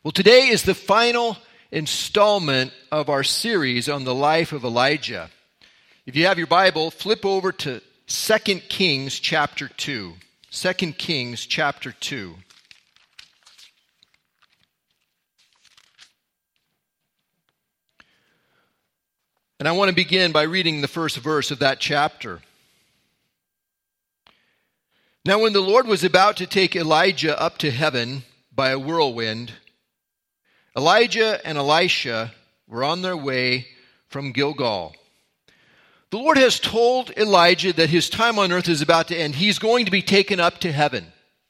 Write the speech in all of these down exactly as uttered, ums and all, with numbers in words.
Well, today is the final installment of our series on the life of Elijah. If you have your Bible, flip over to Second Kings chapter two. Second Kings chapter two. And I want to begin by reading the first verse of that chapter. Now when the Lord was about to take Elijah up to heaven by a whirlwind, Elijah and Elisha were on their way from Gilgal. The Lord has told Elijah that his time on earth is about to end. He's going to be taken up to heaven.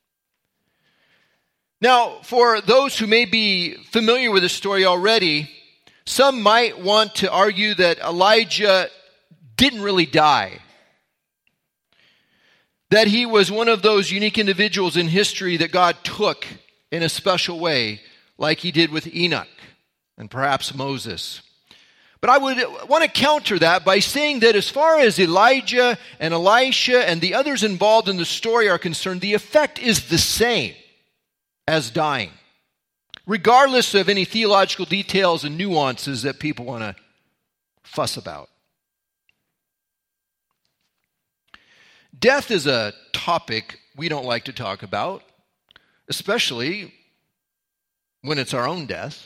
Now, for those who may be familiar with the story already, some might want to argue that Elijah didn't really die. That he was one of those unique individuals in history that God took in a special way, like he did with Enoch and perhaps Moses. But I would want to counter that by saying that as far as Elijah and Elisha and the others involved in the story are concerned, the effect is the same as dying, regardless of any theological details and nuances that people want to fuss about. Death is a topic we don't like to talk about, especially when it's our own death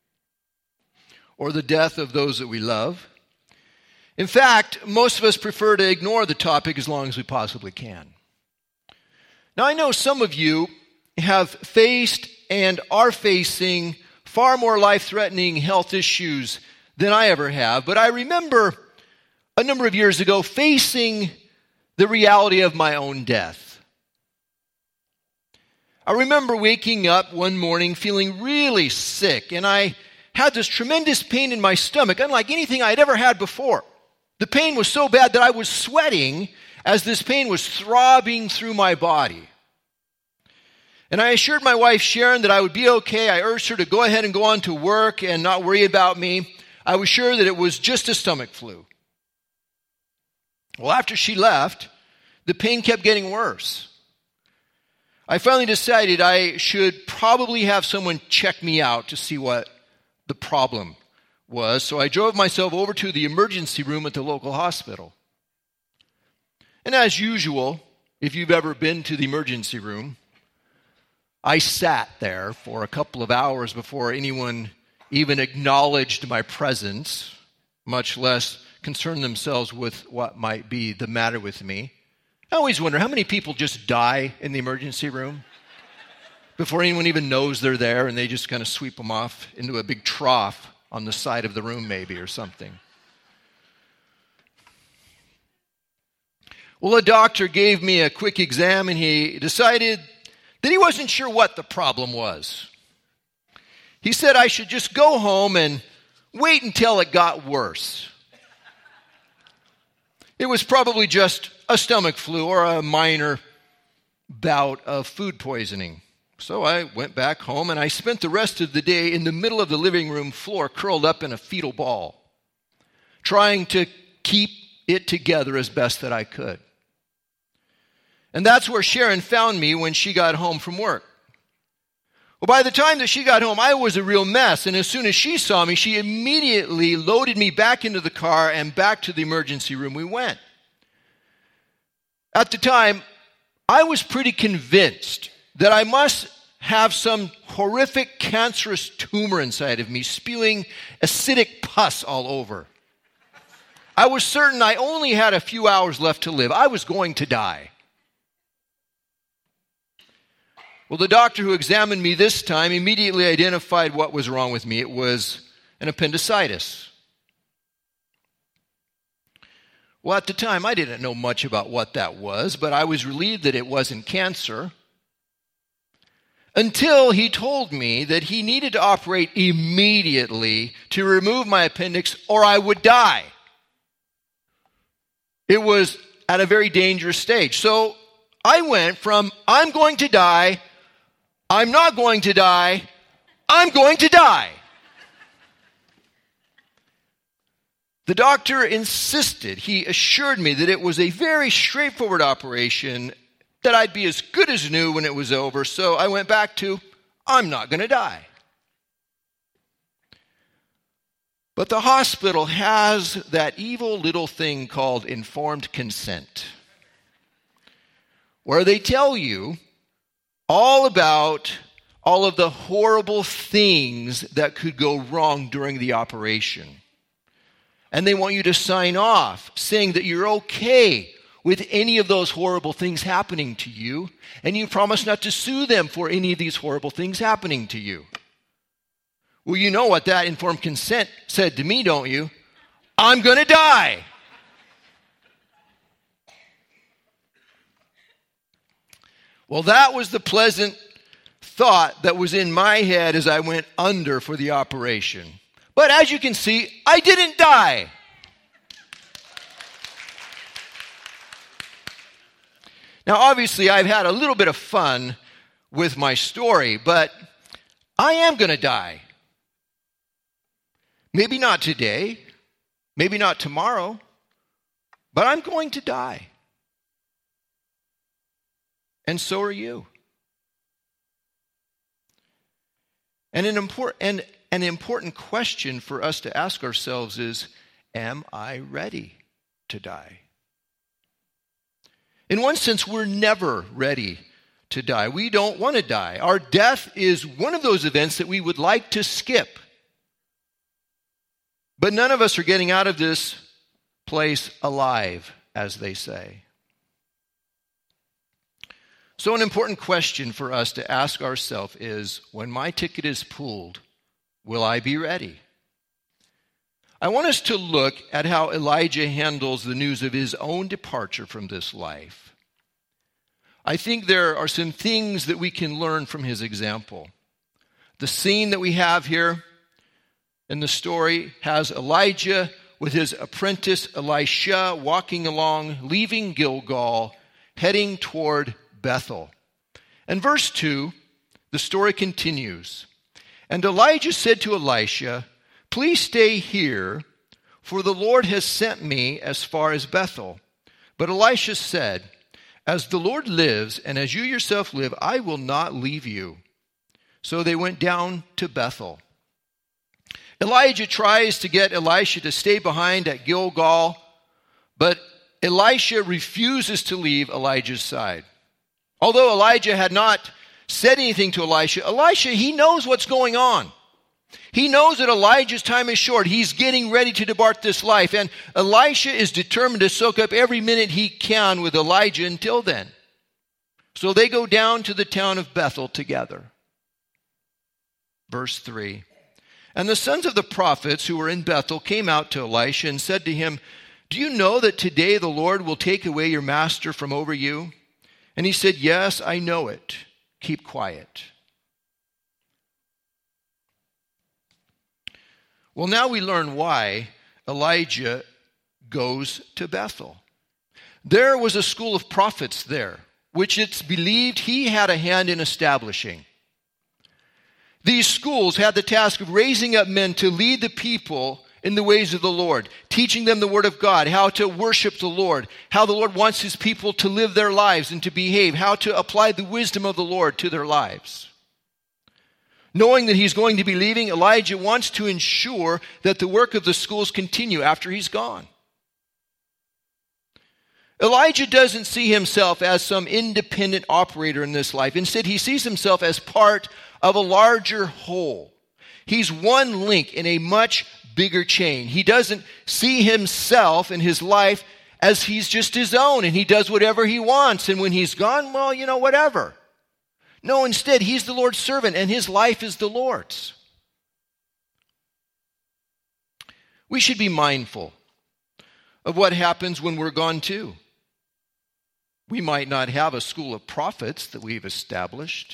or the death of those that we love. In fact, most of us prefer to ignore the topic as long as we possibly can. Now, I know some of you have faced and are facing far more life-threatening health issues than I ever have, but I remember a number of years ago facing the reality of my own death. I remember waking up one morning feeling really sick, and I had this tremendous pain in my stomach, unlike anything I'd ever had before. The pain was so bad that I was sweating as this pain was throbbing through my body. And I assured my wife, Sharon, that I would be okay. I urged her to go ahead and go on to work and not worry about me. I was sure that it was just a stomach flu. Well, after she left, the pain kept getting worse. I finally decided I should probably have someone check me out to see what the problem was. So I drove myself over to the emergency room at the local hospital. And as usual, if you've ever been to the emergency room, I sat there for a couple of hours before anyone even acknowledged my presence, much less concerned themselves with what might be the matter with me. I always wonder, how many people just die in the emergency room before anyone even knows they're there, and they just kind of sweep them off into a big trough on the side of the room maybe or something. Well, a doctor gave me a quick exam, and he decided that he wasn't sure what the problem was. He said I should just go home and wait until it got worse. It was probably just a stomach flu or a minor bout of food poisoning. So I went back home, and I spent the rest of the day in the middle of the living room floor, curled up in a fetal ball, trying to keep it together as best that I could. And that's where Sharon found me when she got home from work. Well, by the time that she got home, I was a real mess. And as soon as she saw me, she immediately loaded me back into the car, and back to the emergency room we went. At the time, I was pretty convinced that I must have some horrific cancerous tumor inside of me, spewing acidic pus all over. I was certain I only had a few hours left to live. I was going to die. Well, the doctor who examined me this time immediately identified what was wrong with me. It was an appendicitis. Well, at the time, I didn't know much about what that was, but I was relieved that it wasn't cancer, until he told me that he needed to operate immediately to remove my appendix or I would die. It was at a very dangerous stage. So I went from, I'm going to die, I'm not going to die, I'm going to die. The doctor insisted, he assured me that it was a very straightforward operation, that I'd be as good as new when it was over. So I went back to, I'm not going to die. But the hospital has that evil little thing called informed consent, where they tell you all about all of the horrible things that could go wrong during the operation. And they want you to sign off saying that you're okay with any of those horrible things happening to you, and you promise not to sue them for any of these horrible things happening to you. Well, you know what that informed consent said to me, don't you? I'm going to die. Well, that was the pleasant thought that was in my head as I went under for the operation. But as you can see, I didn't die. Now, obviously, I've had a little bit of fun with my story, but I am going to die. Maybe not today, maybe not tomorrow, but I'm going to die. And so are you. And an important, and an important question for us to ask ourselves is, am I ready to die? In one sense, we're never ready to die. We don't want to die. Our death is one of those events that we would like to skip. But none of us are getting out of this place alive, as they say. So an important question for us to ask ourselves is, when my ticket is pulled, will I be ready? I want us to look at how Elijah handles the news of his own departure from this life. I think there are some things that we can learn from his example. The scene that we have here in the story has Elijah with his apprentice Elisha walking along, leaving Gilgal, heading toward Bethel. And verse two, the story continues. And Elijah said to Elisha, "Please stay here, for the Lord has sent me as far as Bethel." But Elisha said, "As the Lord lives, and as you yourself live, I will not leave you." So they went down to Bethel. Elijah tries to get Elisha to stay behind at Gilgal, but Elisha refuses to leave Elijah's side. Although Elijah had not said anything to Elisha, Elisha, he knows what's going on. He knows that Elijah's time is short. He's getting ready to depart this life. And Elisha is determined to soak up every minute he can with Elijah until then. So they go down to the town of Bethel together. Verse three. And the sons of the prophets who were in Bethel came out to Elisha and said to him, "Do you know that today the Lord will take away your master from over you?" And he said, "Yes, I know it. Keep quiet." Well, now we learn why Elijah goes to Bethel. There was a school of prophets there, which it's believed he had a hand in establishing. These schools had the task of raising up men to lead the people in the ways of the Lord, teaching them the Word of God, how to worship the Lord, how the Lord wants His people to live their lives and to behave, how to apply the wisdom of the Lord to their lives. Knowing that he's going to be leaving, Elijah wants to ensure that the work of the schools continue after he's gone. Elijah doesn't see himself as some independent operator in this life. Instead, he sees himself as part of a larger whole. He's one link in a much bigger chain. He doesn't see himself and his life as he's just his own and he does whatever he wants. And when he's gone, well, you know, whatever. No, instead, he's the Lord's servant and his life is the Lord's. We should be mindful of what happens when we're gone too. We might not have a school of prophets that we've established,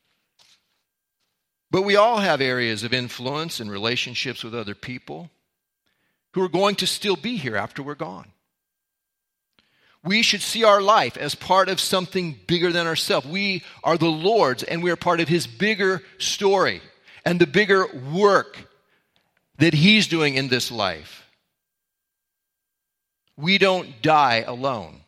but we all have areas of influence and relationships with other people who are going to still be here after we're gone. We should see our life as part of something bigger than ourselves. We are the Lord's, and we are part of His bigger story and the bigger work that He's doing in this life. We don't die alone.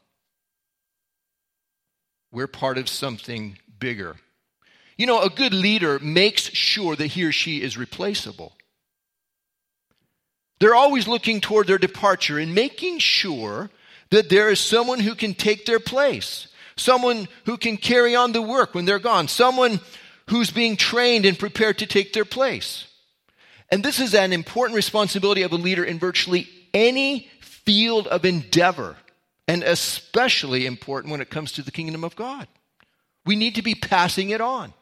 We're part of something bigger. You know, a good leader makes sure that he or she is replaceable. They're always looking toward their departure and making sure that there is someone who can take their place, someone who can carry on the work when they're gone, someone who's being trained and prepared to take their place. And this is an important responsibility of a leader in virtually any field of endeavor, and especially important when it comes to the kingdom of God. We need to be passing it on.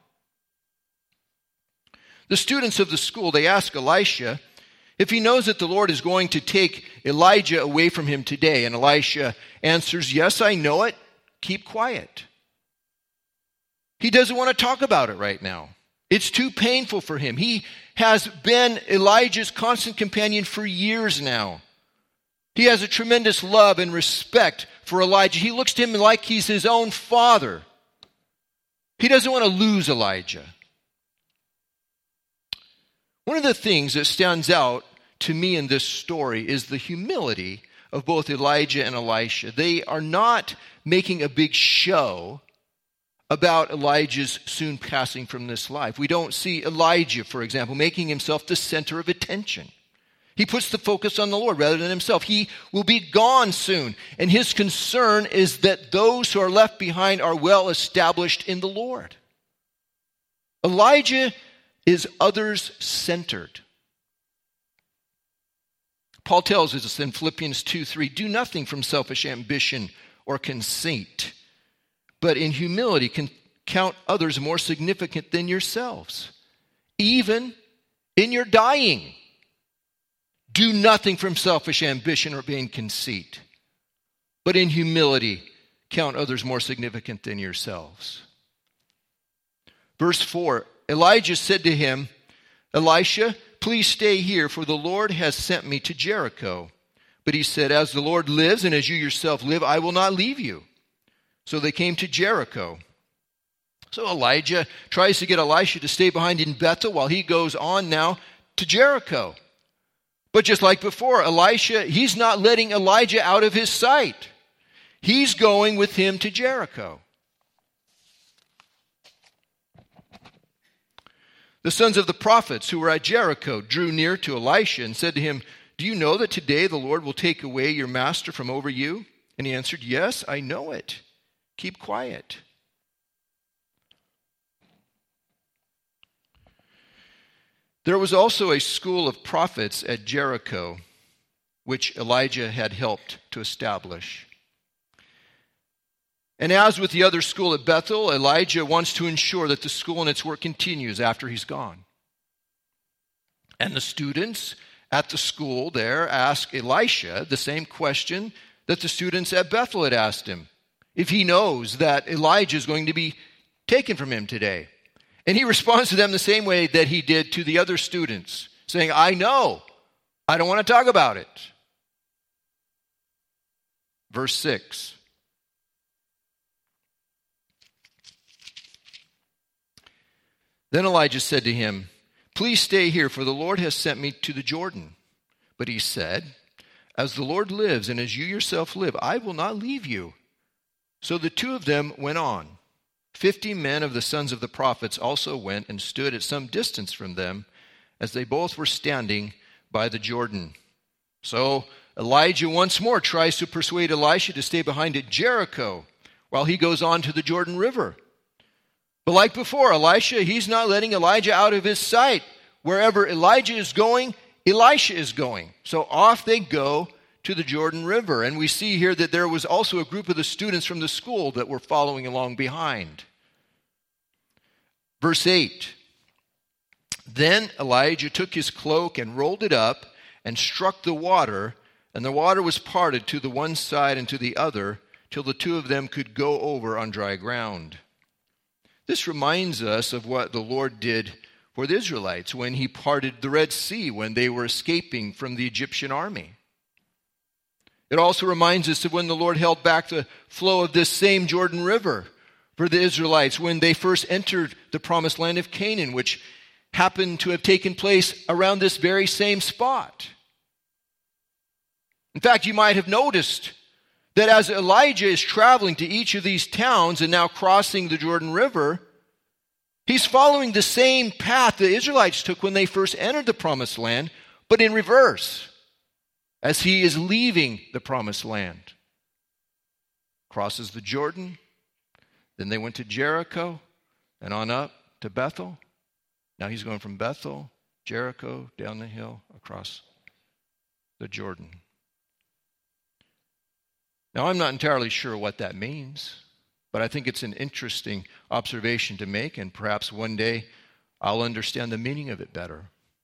The students of the school, they ask Elisha if he knows that the Lord is going to take Elijah away from him today. And Elisha answers, yes, I know it. Keep quiet. He doesn't want to talk about it right now. It's too painful for him. He has been Elijah's constant companion for years now. He has a tremendous love and respect for Elijah. He looks to him like he's his own father. He doesn't want to lose Elijah. One of the things that stands out to me in this story is the humility of both Elijah and Elisha. They are not making a big show about Elijah's soon passing from this life. We don't see Elijah, for example, making himself the center of attention. He puts the focus on the Lord rather than himself. He will be gone soon, and his concern is that those who are left behind are well established in the Lord. Elijah is others-centered. Paul tells us in Philippians two three, do nothing from selfish ambition or conceit, but in humility can count others more significant than yourselves. Even in your dying, do nothing from selfish ambition or vain conceit, but in humility count others more significant than yourselves. Verse four, Elijah said to him, Elisha, please stay here, for the Lord has sent me to Jericho. But he said, as the Lord lives and as you yourself live, I will not leave you. So they came to Jericho. So Elijah tries to get Elisha to stay behind in Bethel while he goes on now to Jericho. But just like before, Elisha, he's not letting Elijah out of his sight. He's going with him to Jericho. The sons of the prophets who were at Jericho drew near to Elisha and said to him, do you know that today the Lord will take away your master from over you? And he answered, yes, I know it. Keep quiet. There was also a school of prophets at Jericho, which Elijah had helped to establish. And as with the other school at Bethel, Elijah wants to ensure that the school and its work continues after he's gone. And the students at the school there ask Elisha the same question that the students at Bethel had asked him, if he knows that Elijah is going to be taken from him today. And he responds to them the same way that he did to the other students, saying, I know, I don't want to talk about it. Verse six. Then Elijah said to him, please stay here, for the Lord has sent me to the Jordan. But he said, as the Lord lives and as you yourself live, I will not leave you. So the two of them went on. Fifty men of the sons of the prophets also went and stood at some distance from them, as they both were standing by the Jordan. So Elijah once more tries to persuade Elisha to stay behind at Jericho while he goes on to the Jordan River. But like before, Elisha, he's not letting Elijah out of his sight. Wherever Elijah is going, Elisha is going. So off they go to the Jordan River. And we see here that there was also a group of the students from the school that were following along behind. Verse eight. Then Elijah took his cloak and rolled it up and struck the water, and the water was parted to the one side and to the other, till the two of them could go over on dry ground. This reminds us of what the Lord did for the Israelites when he parted the Red Sea when they were escaping from the Egyptian army. It also reminds us of when the Lord held back the flow of this same Jordan River for the Israelites when they first entered the promised land of Canaan, which happened to have taken place around this very same spot. In fact, you might have noticed that as Elijah is traveling to each of these towns and now crossing the Jordan River, he's following the same path the Israelites took when they first entered the promised land, but in reverse. as he is leaving the promised land. Crosses the Jordan. Then they went to Jericho and on up to Bethel. Now he's going from Bethel, Jericho, down the hill, across the Jordan. Now, I'm not entirely sure what that means, but I think it's an interesting observation to make, and perhaps one day I'll understand the meaning of it better.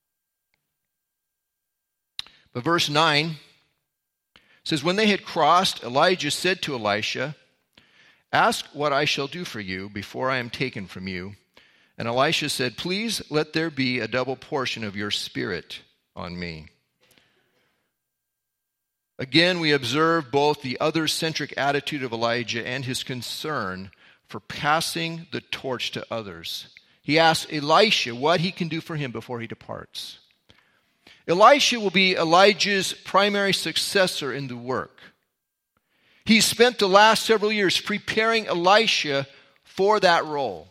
But verse nine says, when they had crossed, Elijah said to Elisha, ask what I shall do for you before I am taken from you. And Elisha said, please let there be a double portion of your spirit on me. Again, we observe both the other-centric attitude of Elijah and his concern for passing the torch to others. He asks Elisha what he can do for him before he departs. Elisha will be Elijah's primary successor in the work. He's spent the last several years preparing Elisha for that role.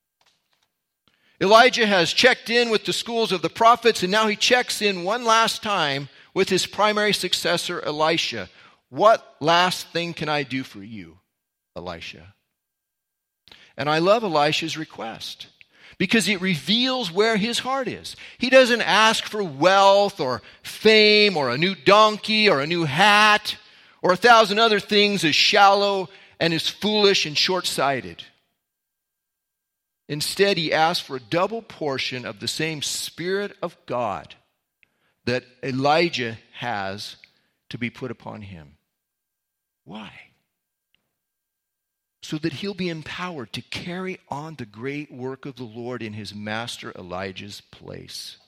Elijah has checked in with the schools of the prophets, and now he checks in one last time with his primary successor, Elisha. What last thing can I do for you, Elisha? And I love Elisha's request because it reveals where his heart is. He doesn't ask for wealth or fame or a new donkey or a new hat or a thousand other things as shallow and as foolish and short-sighted. Instead, he asks for a double portion of the same Spirit of God that Elijah has to be put upon him. Why? So that he'll be empowered to carry on the great work of the Lord in his master Elijah's place.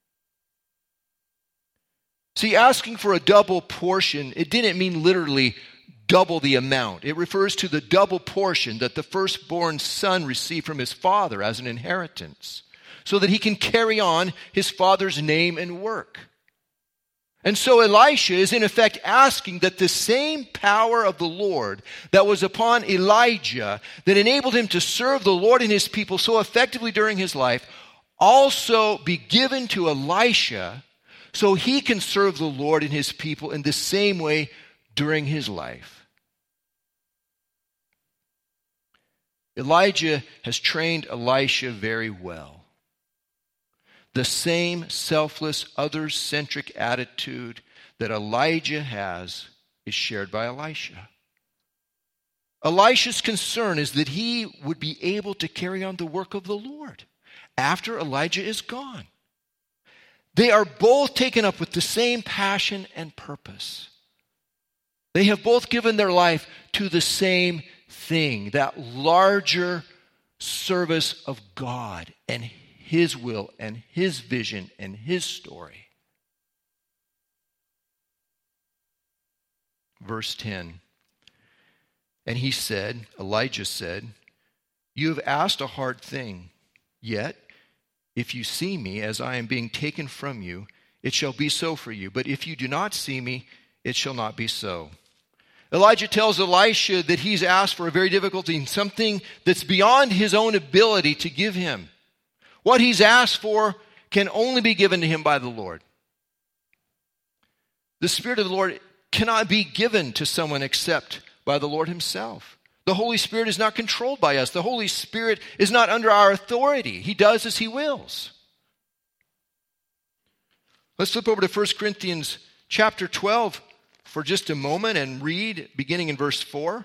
See, asking for a double portion, it didn't mean literally double the amount. It refers to the double portion that the firstborn son received from his father as an inheritance, so that he can carry on his father's name and work. And so Elisha is in effect asking that the same power of the Lord that was upon Elijah, that enabled him to serve the Lord and his people so effectively during his life, also be given to Elisha so he can serve the Lord and his people in the same way during his life. Elijah has trained Elisha very well. The same selfless, other-centric attitude that Elijah has is shared by Elisha. Elisha's concern is that he would be able to carry on the work of the Lord after Elijah is gone. They are both taken up with the same passion and purpose. They have both given their life to the same thing, that larger service of God and His will and His vision and His story. Verse ten. And he said, Elijah said, you have asked a hard thing, yet if you see me as I am being taken from you, it shall be so for you. But if you do not see me, it shall not be so. Elijah tells Elisha that he's asked for a very difficult thing, something that's beyond his own ability to give him. What he's asked for can only be given to him by the Lord. The Spirit of the Lord cannot be given to someone except by the Lord Himself. The Holy Spirit is not controlled by us. The Holy Spirit is not under our authority. He does as He wills. Let's flip over to First Corinthians chapter twelve for just a moment and read beginning in verse four.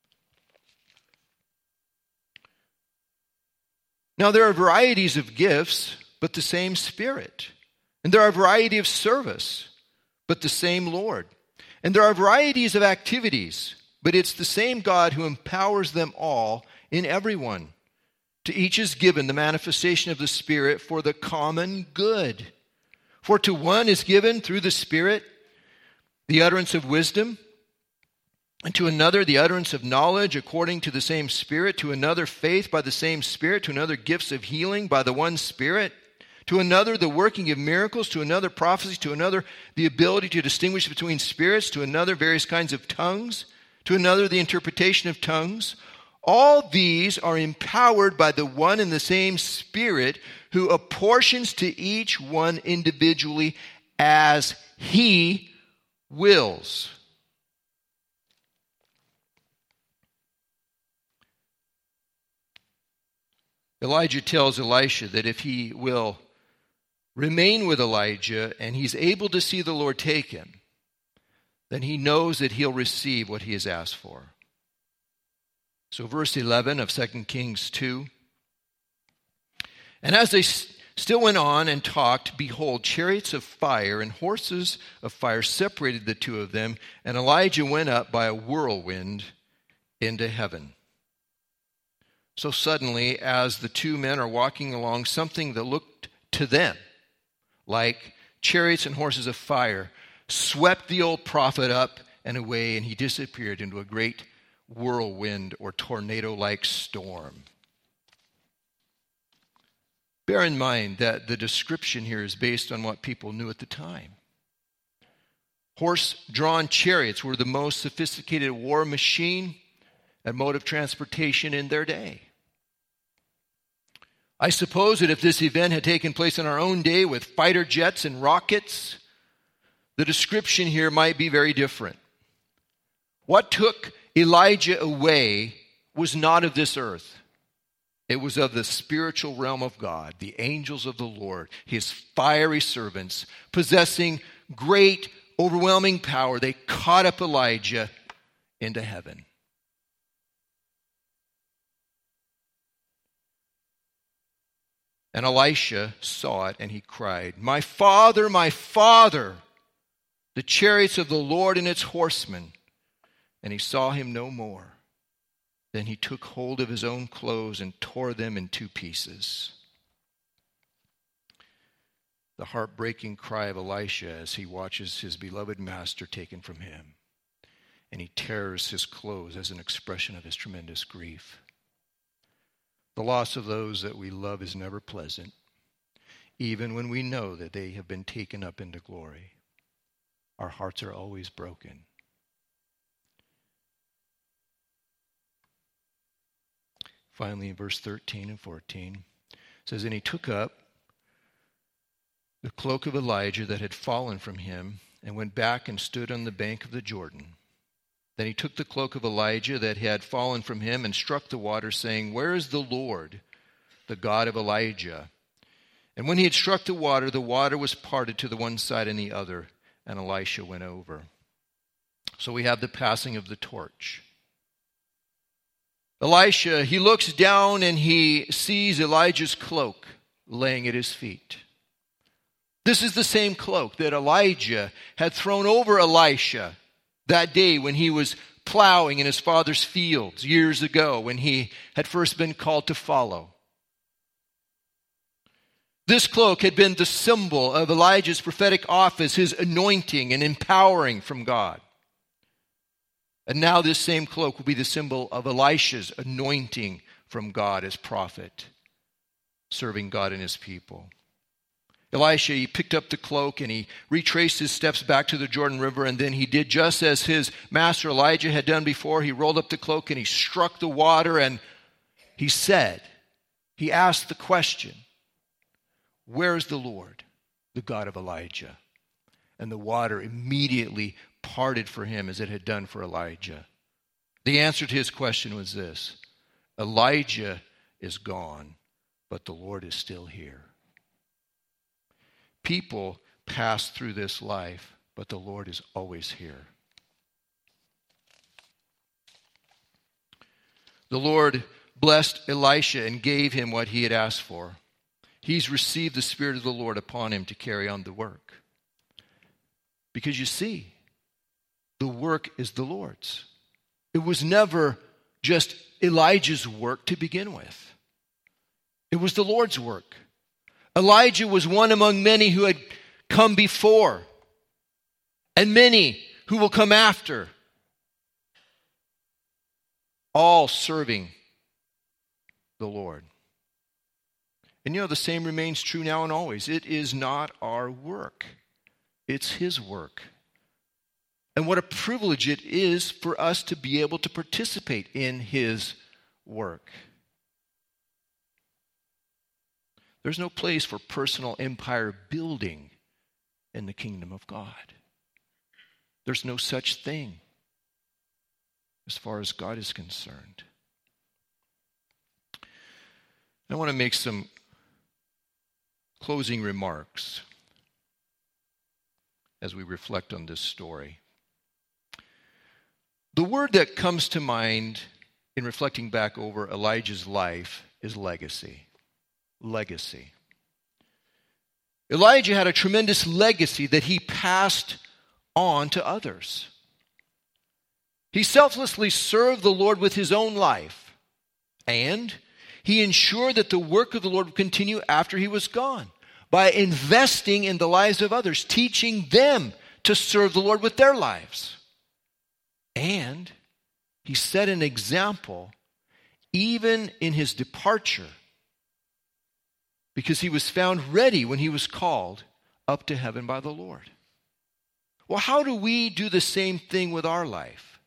Now there are varieties of gifts, but the same Spirit. And there are variety of service, but the same Lord. And there are varieties of activities, but it's the same God who empowers them all in everyone. To each is given the manifestation of the Spirit for the common good. For to one is given through the Spirit the utterance of wisdom, and to another the utterance of knowledge according to the same Spirit, to another faith by the same Spirit, to another gifts of healing by the one Spirit, to another the working of miracles, to another prophecy, to another the ability to distinguish between spirits, to another various kinds of tongues, to another the interpretation of tongues. All these are empowered by the one and the same Spirit, who apportions to each one individually as He wills. Elijah tells Elisha that if he will remain with Elijah and he's able to see the Lord take him, then he knows that he'll receive what he has asked for. So verse eleven of Second Kings two. And as they st- still went on and talked, behold, chariots of fire and horses of fire separated the two of them, and Elijah went up by a whirlwind into heaven. So suddenly, as the two men are walking along, something that looked to them like chariots and horses of fire swept the old prophet up and away, and he disappeared into a great whirlwind or tornado-like storm. Bear in mind that the description here is based on what people knew at the time. Horse-drawn chariots were the most sophisticated war machine and mode of transportation in their day. I suppose that if this event had taken place in our own day with fighter jets and rockets, the description here might be very different. What took Elijah away was not of this earth. It was of the spiritual realm of God, the angels of the Lord, his fiery servants, possessing great, overwhelming power. They caught up Elijah into heaven. And Elisha saw it, and he cried, "My father, my father, the chariots of the Lord and its horsemen." And he saw him no more. Then he took hold of his own clothes and tore them in two pieces. The heartbreaking cry of Elisha as he watches his beloved master taken from him. And he tears his clothes as an expression of his tremendous grief. The loss of those that we love is never pleasant, even when we know that they have been taken up into glory. Our hearts are always broken. Finally, in verse thirteen and fourteen, it says, "And he took up the cloak of Elijah that had fallen from him and went back and stood on the bank of the Jordan. Then he took the cloak of Elijah that had fallen from him and struck the water, saying, 'Where is the Lord, the God of Elijah?' And when he had struck the water, the water was parted to the one side and the other, and Elisha went over." So we have the passing of the torch. Elisha, he looks down and he sees Elijah's cloak laying at his feet. This is the same cloak that Elijah had thrown over Elisha that day when he was plowing in his father's fields years ago, when he had first been called to follow. This cloak had been the symbol of Elijah's prophetic office, his anointing and empowering from God. And now this same cloak will be the symbol of Elisha's anointing from God as prophet, serving God and his people. Elisha, he picked up the cloak and he retraced his steps back to the Jordan River, and then he did just as his master Elijah had done before. He rolled up the cloak and he struck the water, and he said, he asked the question, "Where is the Lord, the God of Elijah?" And the water immediately parted for him as it had done for Elijah. The answer to his question was this: Elijah is gone, but the Lord is still here. People pass through this life, but the Lord is always here. The Lord blessed Elisha and gave him what he had asked for. He's received the Spirit of the Lord upon him to carry on the work. Because you see, the work is the Lord's. It was never just Elijah's work to begin with. It was the Lord's work. Elijah was one among many who had come before, and many who will come after, all serving the Lord. And you know, the same remains true now and always. It is not our work. It's his work. And what a privilege it is for us to be able to participate in his work. There's no place for personal empire building in the kingdom of God. There's no such thing as far as God is concerned. I want to make some closing remarks as we reflect on this story. The word that comes to mind in reflecting back over Elijah's life is legacy. Legacy. Elijah had a tremendous legacy that he passed on to others. He selflessly served the Lord with his own life, and he ensured that the work of the Lord would continue after he was gone by investing in the lives of others, teaching them to serve the Lord with their lives. And he set an example even in his departure, because he was found ready when he was called up to heaven by the Lord. Well, how do we do the same thing with our life?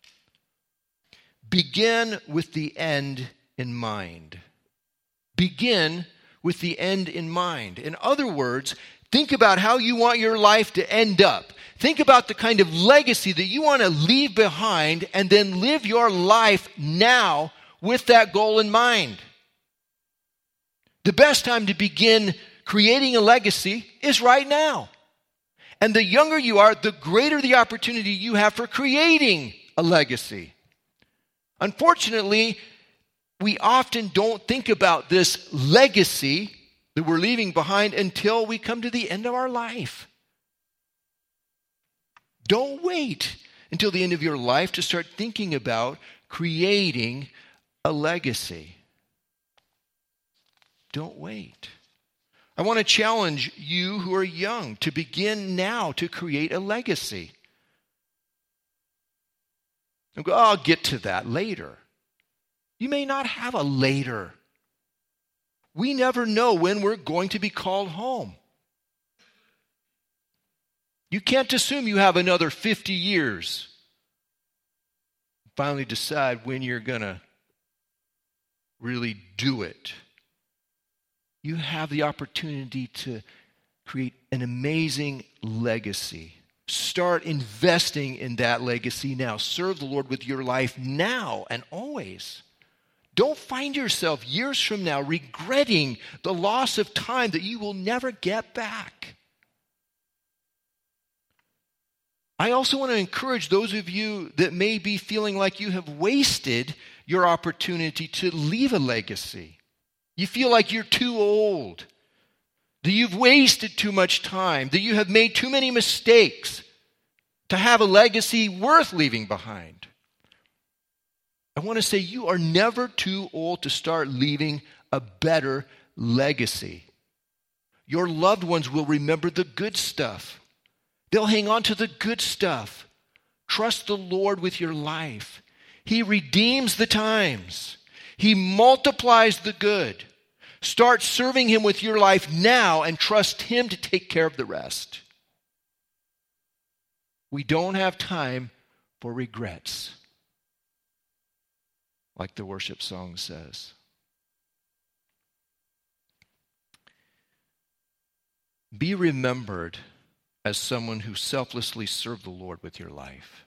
Begin with the end in mind. Begin with the end in mind. In other words, think about how you want your life to end up. Think about the kind of legacy that you want to leave behind, and then live your life now with that goal in mind. The best time to begin creating a legacy is right now. And the younger you are, the greater the opportunity you have for creating a legacy. Unfortunately, we often don't think about this legacy that we're leaving behind until we come to the end of our life. Don't wait until the end of your life to start thinking about creating a legacy. Don't wait. I want to challenge you who are young to begin now to create a legacy. And go, oh, I'll get to that later. You may not have a later. We never know when we're going to be called home. You can't assume you have another fifty years. Finally decide when you're going to really do it. You have the opportunity to create an amazing legacy. Start investing in that legacy now. Serve the Lord with your life now and always. Don't find yourself years from now regretting the loss of time that you will never get back. I also want to encourage those of you that may be feeling like you have wasted your opportunity to leave a legacy. You feel like you're too old, that you've wasted too much time, that you have made too many mistakes to have a legacy worth leaving behind. I want to say you are never too old to start leaving a better legacy. Your loved ones will remember the good stuff. They'll hang on to the good stuff. Trust the Lord with your life. He redeems the times. He multiplies the good. Start serving Him with your life now and trust Him to take care of the rest. We don't have time for regrets, like the worship song says. Be remembered as someone who selflessly served the Lord with your life.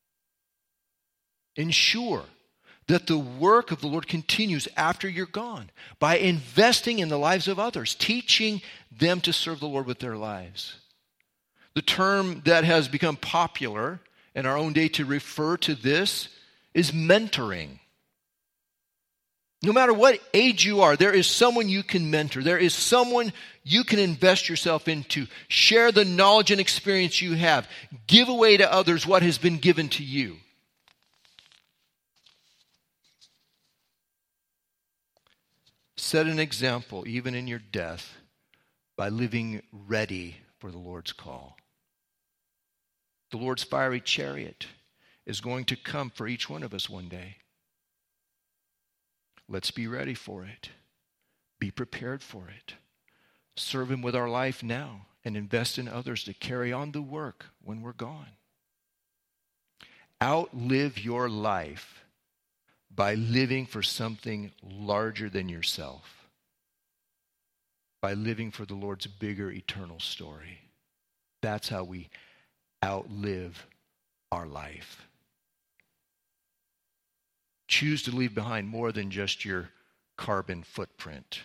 Ensure that the work of the Lord continues after you're gone by investing in the lives of others, teaching them to serve the Lord with their lives. The term that has become popular in our own day to refer to this is mentoring. No matter what age you are, there is someone you can mentor. There is someone you can invest yourself into. Share the knowledge and experience you have. Give away to others what has been given to you. Set an example, even in your death, by living ready for the Lord's call. The Lord's fiery chariot is going to come for each one of us one day. Let's be ready for it. Be prepared for it. Serve Him with our life now and invest in others to carry on the work when we're gone. Outlive your life by living for something larger than yourself. By living for the Lord's bigger eternal story. That's how we outlive our life. Choose to leave behind more than just your carbon footprint.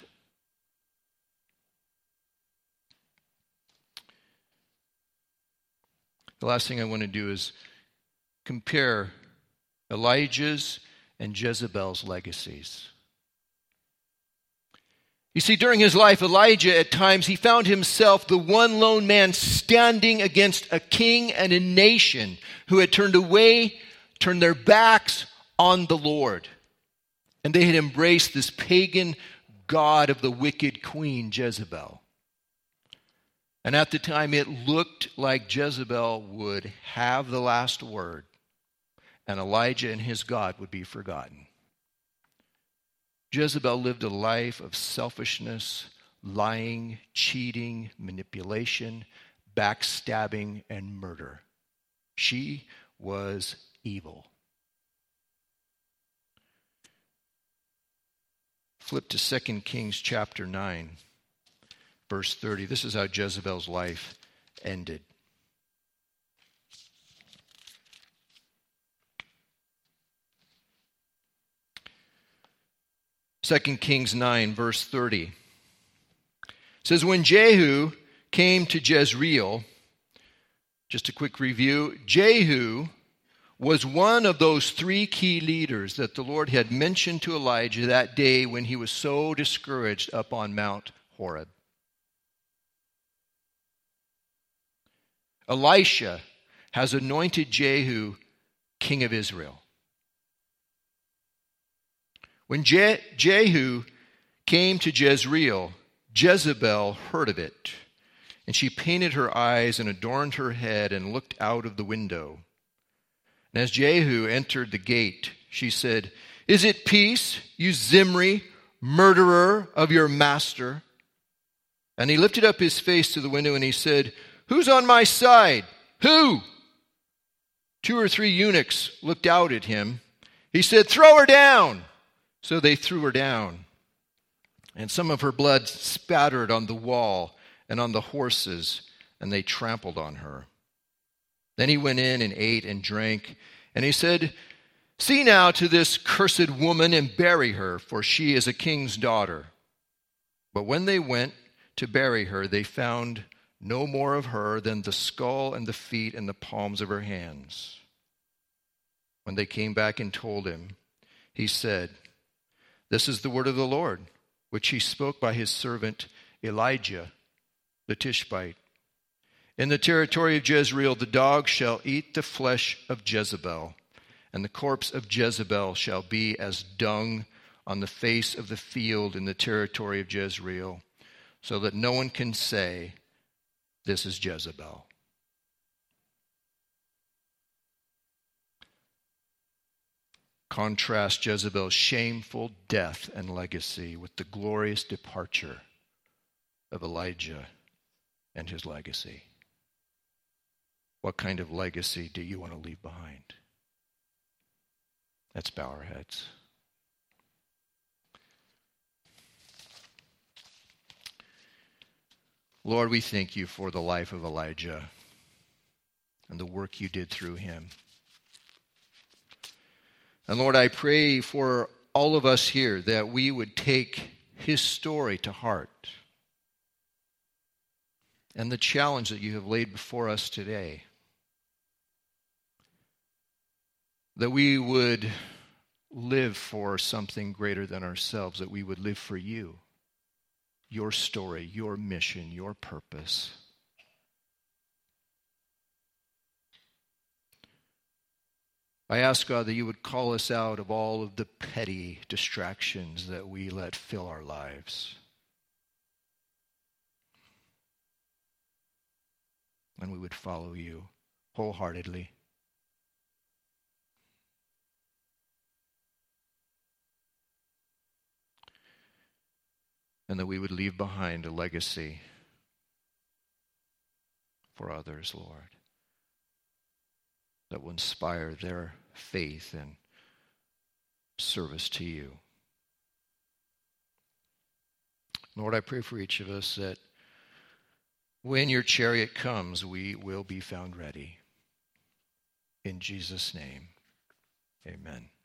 The last thing I want to do is compare Elijah's and Jezebel's legacies. You see, during his life, Elijah, at times, he found himself the one lone man standing against a king and a nation who had turned away, turned their backs on the Lord. And they had embraced this pagan god of the wicked queen, Jezebel. And at the time, it looked like Jezebel would have the last word, and Elijah and his God would be forgotten. Jezebel lived a life of selfishness, lying, cheating, manipulation, backstabbing, and murder. She was evil. Flip to Second Kings chapter nine, verse thirty. This is how Jezebel's life ended. Second Kings nine, verse thirty. It says, when Jehu came to Jezreel, just a quick review, Jehu was one of those three key leaders that the Lord had mentioned to Elijah that day when he was so discouraged up on Mount Horeb. Elisha has anointed Jehu king of Israel. When Je- Jehu came to Jezreel, Jezebel heard of it, and she painted her eyes and adorned her head and looked out of the window. And as Jehu entered the gate, she said, "Is it peace, you Zimri, murderer of your master?" And he lifted up his face to the window and he said, "Who's on my side? Who?" Two or three eunuchs looked out at him. He said, "Throw her down." So they threw her down. And some of her blood spattered on the wall and on the horses, and they trampled on her. Then he went in and ate and drank, and he said, "See now to this cursed woman and bury her, for she is a king's daughter." But when they went to bury her, they found no more of her than the skull and the feet and the palms of her hands. When they came back and told him, he said, "This is the word of the Lord, which he spoke by his servant Elijah the Tishbite. In the territory of Jezreel, the dog shall eat the flesh of Jezebel, and the corpse of Jezebel shall be as dung on the face of the field in the territory of Jezreel, so that no one can say, 'This is Jezebel.'" Contrast Jezebel's shameful death and legacy with the glorious departure of Elijah and his legacy. What kind of legacy do you want to leave behind? Let's bow our heads. Lord, we thank you for the life of Elijah and the work you did through him. And Lord, I pray for all of us here that we would take his story to heart and the challenge that you have laid before us today. That we would live for something greater than ourselves, that we would live for you, your story, your mission, your purpose. I ask, God, that you would call us out of all of the petty distractions that we let fill our lives. And we would follow you wholeheartedly. And that we would leave behind a legacy for others, Lord, that will inspire their faith and service to you. Lord, I pray for each of us that when your chariot comes, we will be found ready. In Jesus' name, amen.